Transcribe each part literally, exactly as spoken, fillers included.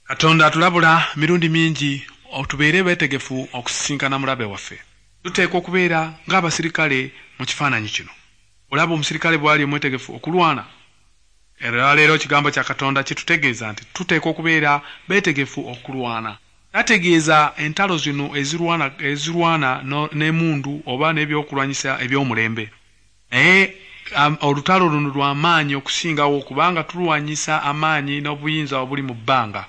Katonda tulabula mirundi mingi otubeere beetegefu okusisinkana mulabe waffe. Tuteekwa okubeera ng'abasirikale mu kifaananyi kino. Olaba omusirikale bw'ali mwetegefu okulwana. Era leero ekigambo kya Katonda kitutegeeza nti tuteekwa okubeera beetegefu okulwana. Tategeeza entalo zino ezirwana ezirwana no, n'emundu oba n'ebyokulwanyisa eby'omulembe. Naye um, olutalo luno lw'amaanyi okusingawo kubanga tulwanyisa amaanyi n'obuyinza obuli mu bbanga.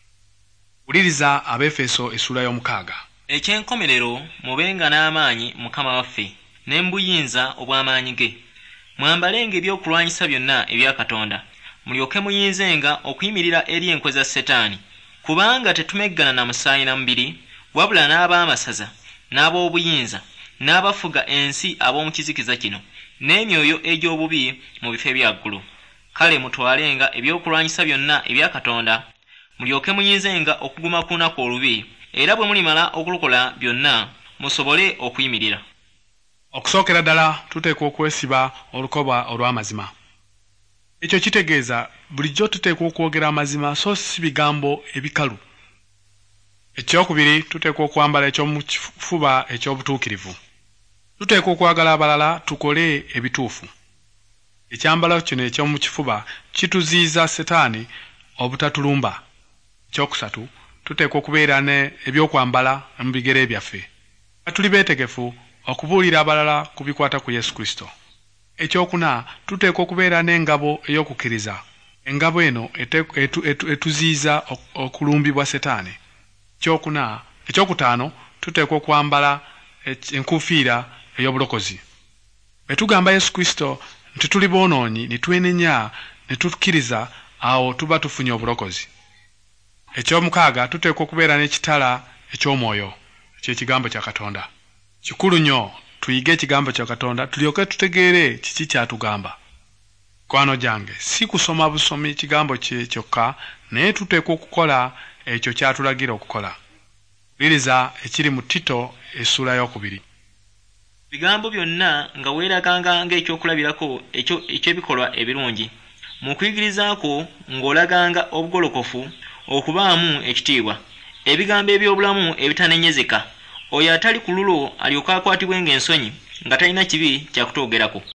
Uliriza Abefeso essula y'omukaaga. Ekyenkomerero mubenga n'amaanyi Mukama waffe n'embuyinza obw'amaanyi ge. Mwambalenga ebyokulwanyisa byonna ebya Katonda. Mulyoke muyinzenga okuyimirira eri enkwe za Setaani. Kubanga tetumeggana na musaayi na mubiri, wabula n'ab'amasaza, n'ab'obuyinza, n'abafuga ensi ab'omu kizikiza kino, n'emyoyo egy'obubi mu bifo ebya ggulu. Kale mutwalenga ebyokulwanyisa byonna ebya Katonda. Mulyoke muyinzenga okuguma ku lunaku olubi, era bwe mulimala okulokola byonna musobole okuyimirira. Okusookera ddala tuteekwa okwesiba olukoba olw'amazima. Ekyo kitegeeza bulijjo tuteekwa okwogera amazima so si bigambo ebikalu. Ekyokubiri tuteekwa okwambala eky'omu kifuba eky'obutuukirivu. Tuteekwa okwagala abalala tukole ebituufu. Ekyambalo kino eky'omu kifuba kituziiza Setaani obutatulumba. Ekyokusatu tuteekwa okubeera ne ebyokwambala mu bigere byaffe. Tuli beetegefu okubuulira abalala ku bikwata ku Yesu Kristo. Ekyokuna tuteekwa okubeera n'engabo ey'okukkiriza. Engabo eno etu, etu, etuziiza okulumbibwa Setaani. Ekyokuna ekyokutaano tuteekwa okwambala enkuufiira ey'obulokozi. Bwe tugamba Yesu Kristo nti tuli boonoonyi ne twenenya ne tukkiriza, awo tuba tufunye obulokozi. Ekyomukaaga tuteekwa okubeera n'ekitala eky'omwoyo eky'ekigambo kya Katonda. Kikulu nnyo tuyige ekigambo kya Katonda tulyoke tutegeere kiki kyatugamba. Kwano gyange si kusoma busomi ekigambo kye kyokka, naye tuteekwa okukola ekyo kyatulagira okukola. Uliriza ekiri mu Tito essula y'okubiri. Bigambo byonna nga weeraganga ng'ekyokulabirako ekyo eky'ebikolwa ebirungi. Mu kuyigirizaako ng'olaganga obugolokofu, okubaamu ekitiibwa, ebigambo eby'obulamu ebitanenyezeka, oyo atali ku lulo alyoka akwatibwenga ensonyi nga talina kibi kyakutoogerako.